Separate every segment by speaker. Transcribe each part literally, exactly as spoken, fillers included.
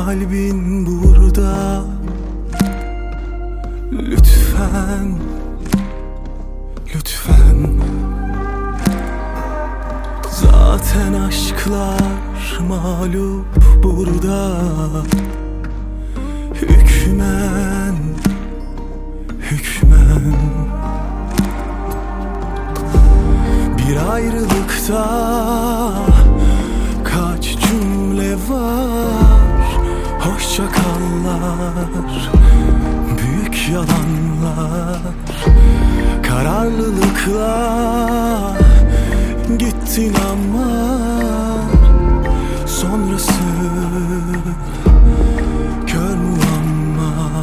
Speaker 1: kalbin burada. Lütfen, lütfen. Zaten aşklar mağlup burada. Hükmen, hükmen. Bir ayrılıkta kaç cümle var. Hoşça kallar, büyük yalanlar. Kararlılıkla gittin ama sonrası kör muamma.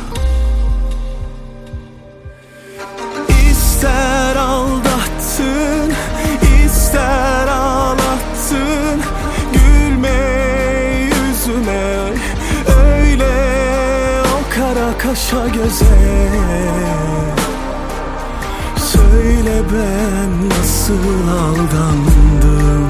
Speaker 1: İster aldattın, ister ağlattın. Gülme yüzüme öyle, o kara kaşa göze. Söyle ben nasıl aldandım.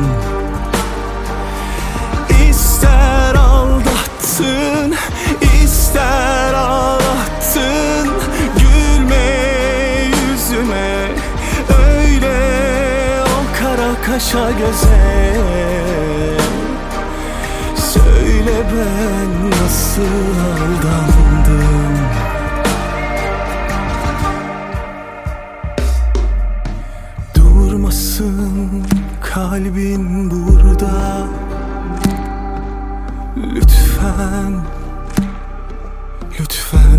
Speaker 1: İster aldattın, ister ağlattın. Gülme yüzüme öyle, o kara kaşa göze. Söyle ben nasıl aldandım. Durmasın kalbin burada. Lütfen, lütfen.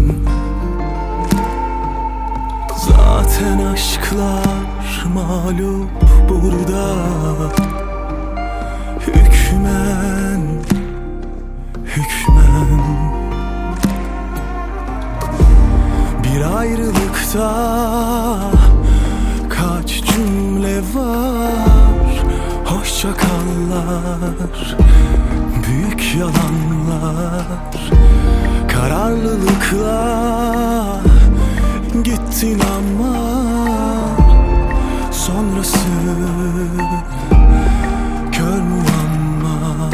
Speaker 1: Zaten aşklar mağlup burada. Hükmen, hükmen. Bir ayrılıkta kaç cümle var. Hoşça kallar, büyük yalanlar. Kararlılıkla gittin ama sonrası kör muamma.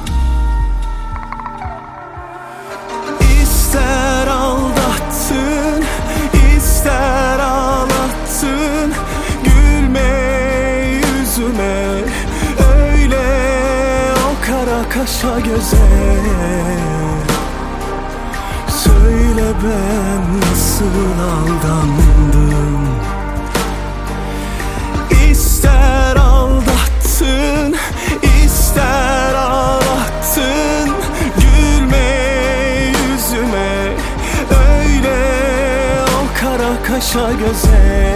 Speaker 1: İster aldattın, ister ağlattın. Gülme yüzüme öyle, o kara kaşa göze. Söyle ben nasıl aldandım. İster aldattın, ister ağlattın. Gülme yüzüme öyle, o kara kaşa göze.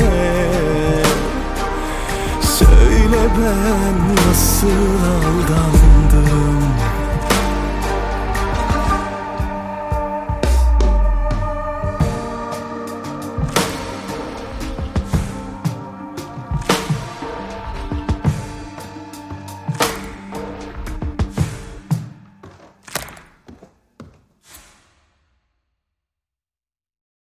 Speaker 1: Söyle ben nasıl aldandım.